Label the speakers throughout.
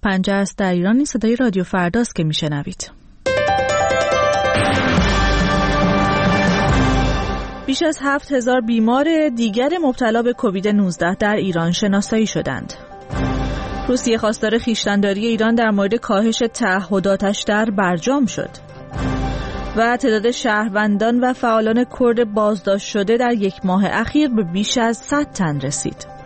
Speaker 1: پنجه است در ایران. این صدای رادیو فرداست که میشنوید. بیش از 7000 بیمار دیگر مبتلا به کووید 19 در ایران شناسایی شدند. روسیه خواستار خویشتن‌داری ایران در مورد کاهش تعهداتش در برجام شد. و تعداد شهروندان و فعالان کرد بازداشت شده در یک ماه اخیر به بیش از 100 تن رسید.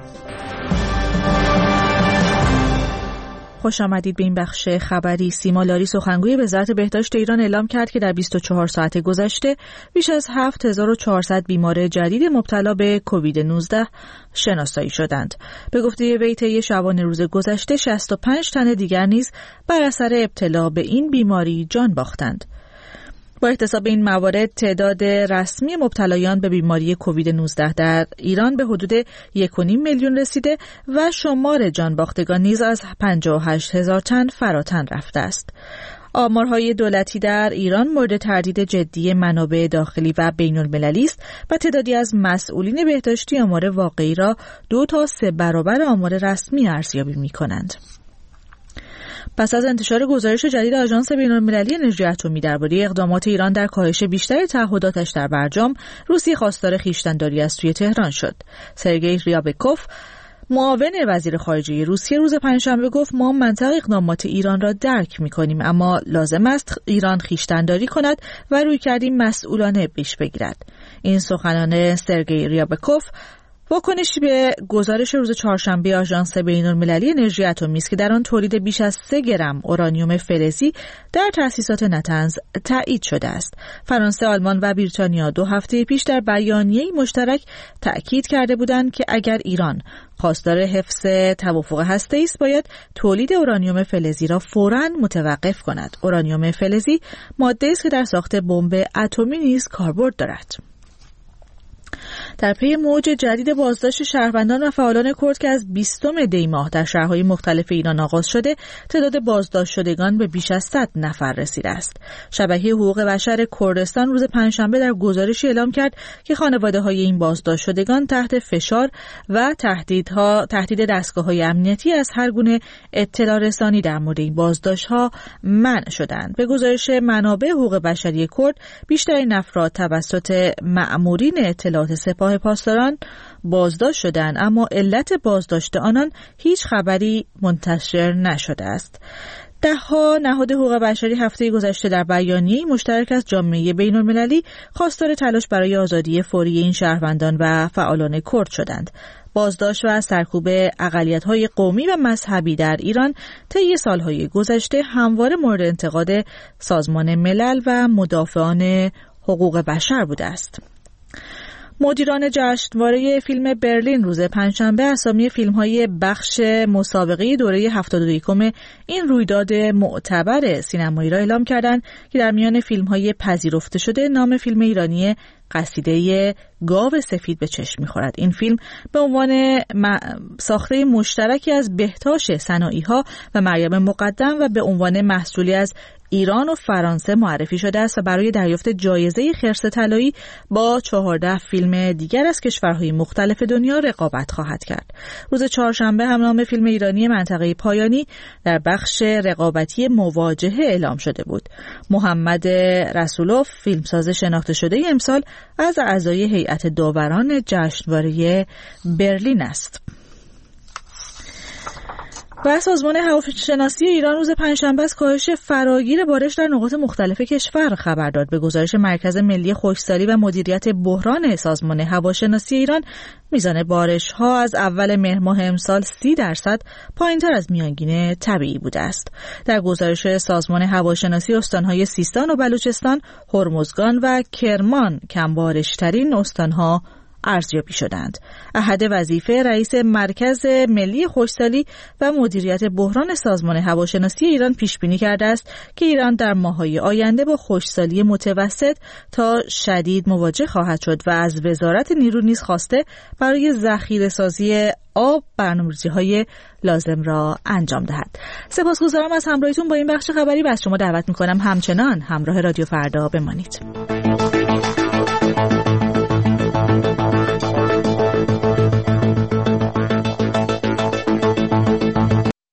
Speaker 1: خوش آمدید به این بخش خبری. سیما لاری سخنگوی وزارت بهداشت ایران اعلام کرد که در 24 ساعت گذشته بیش از 7400 بیمار جدید مبتلا به کووید 19 شناسایی شدند. به گفته وی طی شبانه روز گذشته 65 تن دیگر نیز بر اثر ابتلا به این بیماری جان باختند. با احتساب این موارد تعداد رسمی مبتلایان به بیماری کووید 19 در ایران به حدود 1.5 میلیون رسیده و شمار جان باختگان نیز از 58,000 تن فراتر رفته است. آمارهای دولتی در ایران مورد تردید جدی منابع داخلی و بین‌المللی است و تعدادی از مسئولین بهداشتی آمار واقعی را 2 تا 3 برابر آمار رسمی ارزیابی می‌کنند. پس از انتشار گزارش جدید آژانس بین‌المللی انرژی اتمی درباره اقدامات ایران در کاهش بیشتر تعهداتش در برجام، روسیه خواستار خویشتن‌داری از سوی تهران شد. سرگئی ریابکوف، معاون وزیر خارجه روسیه، روز پنجشنبه گفت ما منطق اقدامات ایران را درک می‌کنیم، اما لازم است ایران خویشتن‌داری کند و رویکردی مسئولانه پیش بگیرد. این سخنان سرگئی ریابکوف واکنشی به گزارش روز چهارشنبه آژانس بین‌المللی انرژی اتمی است که در آن تولید بیش از 3 گرم اورانیوم فلزی در تأسیسات نطنز تایید شده است. فرانسه، آلمان و بریتانیا 2 هفته پیش در بیانیه‌ای مشترک تأکید کرده بودند که اگر ایران خواستار حفظ توافق هسته‌ای است، باید تولید اورانیوم فلزی را فوراً متوقف کند. اورانیوم فلزی ماده‌ای است که در ساخت بمب اتمی نیز کاربرد دارد. در پی موج جدید بازداشت شهروندان و فعالان کرد که از 20 دی ماه در شهرهای مختلف ایران آغاز شده، تعداد بازداشت شدگان به بیش از 100 نفر رسیده است. شبکه حقوق بشر کردستان روز پنجشنبه در گزارشی اعلام کرد که خانواده‌های این بازداشت شدگان تحت فشار و تهدید دستگاه‌های امنیتی از هر گونه اطلاع رسانی در مورد این بازداشت‌ها منع شدند. به گزارش منابع حقوق بشری کرد، بیشترین افراد توسط مأمورین اطلاعات سپاه پاسداران بازداشت شدند، اما علت بازداشت آنان هیچ خبری منتشر نشده است. ده‌ها نهاد حقوق بشری هفته گذشته در بیانیه‌ای مشترک از جامعه بین‌المللی خواستار تلاش برای آزادی فوری این شهروندان و فعالان کرد شدند. بازداشت و سرکوب اقلیت‌های قومی و مذهبی در ایران طی سال‌های گذشته همواره مورد انتقاد سازمان ملل و مدافعان حقوق بشر بوده است. مدیران جشنواره فیلم برلین روز پنجشنبه اسامی فیلم‌های بخش مسابقه دوره 71 این رویداد معتبر سینمایی را اعلام کردند که در میان فیلم‌های پذیرفته شده نام فیلم ایرانی قصیده گاو سفید به چشم می‌خورد. این فیلم به عنوان ساخته مشترکی از بهتاش سنائی‌ها و مریم مقدم و به عنوان محصولی از ایران و فرانسه معرفی شده است و برای دریافت جایزه خرس طلایی با 14 فیلم دیگر از کشورهای مختلف دنیا رقابت خواهد کرد. روز چهارشنبه هم نام فیلم ایرانی منطقه پایانی در بخش رقابتی مواجهه اعلام شده بود. محمد رسولوف، فیلمساز شناخته شده امسال، از اعضای هیئت داوران جشنواره برلین است. و سازمان هواشناسی ایران روز پنجشنبه از کاهش فراگیر بارش در نقاط مختلف کشور خبر داد. به گزارش مرکز ملی خشکسالی و مدیریت بحران سازمان هواشناسی ایران، میزان بارش‌ها از اول مهر ماه امسال 30% پایین‌تر از میانگین طبیعی بوده است. در گزارش سازمان هواشناسی، استان‌های سیستان و بلوچستان، هرمزگان و کرمان کمبارش‌ترین استان‌ها ارزیابی شدند. احد وظیفه رئیس مرکز ملی خشکسالی و مدیریت بحران سازمان هواشناسی ایران پیش بینی کرده است که ایران در ماه‌های آینده با خشکسالی متوسط تا شدید مواجه خواهد شد و از وزارت نیرو نیز خواسته برای ذخیره‌سازی آب برنامه‌ریزی‌های لازم را انجام دهد. سپاسگزارم از همراهیتون با این بخش خبری و از شما دعوت می‌کنم همچنان همراه رادیو فردا بمانید.